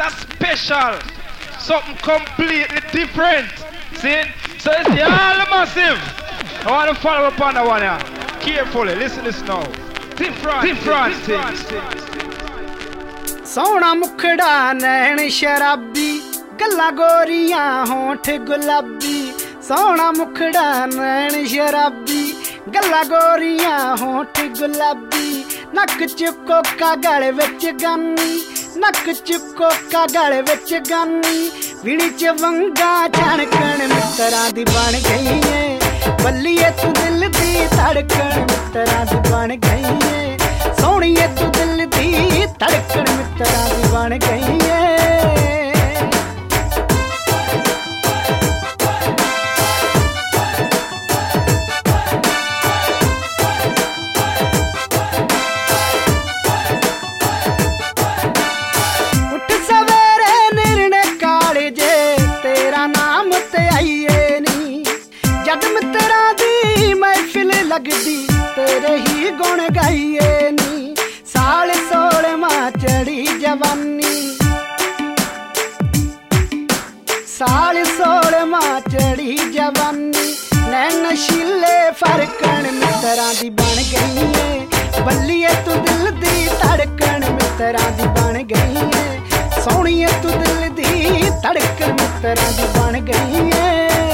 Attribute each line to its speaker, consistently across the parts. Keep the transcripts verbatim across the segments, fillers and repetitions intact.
Speaker 1: a special, something completely different. See? So it's the all massive. I want to follow up on that one here. Carefully, listen to this now. Different, different, different things.
Speaker 2: सोना मुखड़ा नैन शराबी गल्ला गोरियां होंठ गुलाबी सोना मुखड़ा नैन शराबी गल्ला गोरियां होंठ गुलाबी नक चुको का गल विच गानी नक चुको का गल विच गानी विणी च वंगा झणकण मित्तरां दी बन गई है बल्लीए तू दिल दी धड़कन मित्तरां दी बन गई है सोहणीए तू दिल दी धड़कन मित्तरां दी बन गई है उठ सवेरे निर्णे काले जे तेरा नाम ते आईए नी जद मित्तरां दी महफिल लगदी तेरे ही गुण गाइए नी साल सोले मां चढ़ी जवानी साल सोले मां चढ़ी जवानी नैन शीले फरकन मित्तरां दी बन गई है बल्लीए तू दिल दी धड़कन मित्तरां दी बन गई है सोहणीए तू दिल दी धड़कन मित्तरां दी बन गई है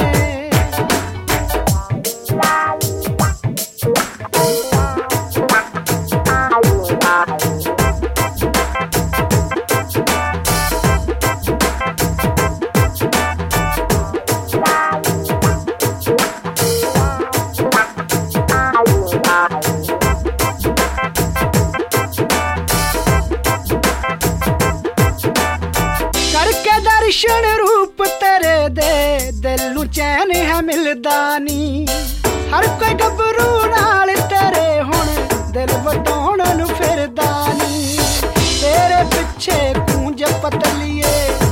Speaker 2: दर्शन रूप तेरे दे दिल नू चैन है मिलदा नी हर कोई गबरू नाल तेरे हुण दिल वटाउण नू फिरदा नी तेरे पिछे कूंज पतलिए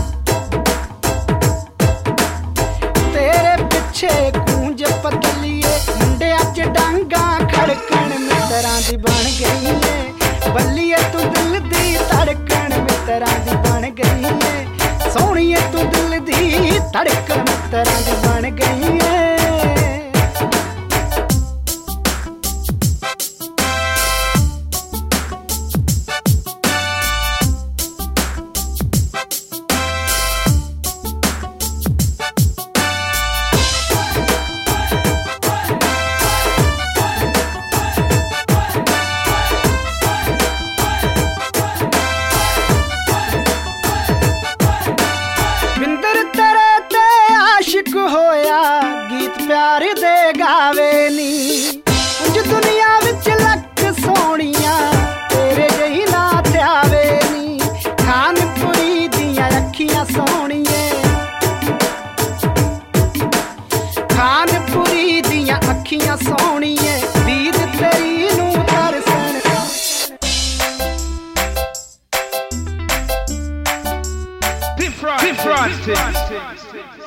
Speaker 2: तेरे पिछे कूंज पतलिए मुंडिया च डांगा खड़कन मित्तरां दी बन गई है बल्लीए तू दिल दी धड़कन मित्तरां दी बन गई है सोहणीए तू दिल दी धड़कन मित्तरां दी बन गई है होया गीत प्यार दे गावे नी उंज दुनिया विच लख सोहणियां तेरे जही ना त्यावे नी खानपुरी दियां अखियां सोहणिए खानपुरी दियां अखियां सोहणिए दीद तेरी नू तरसन
Speaker 1: different, different, different.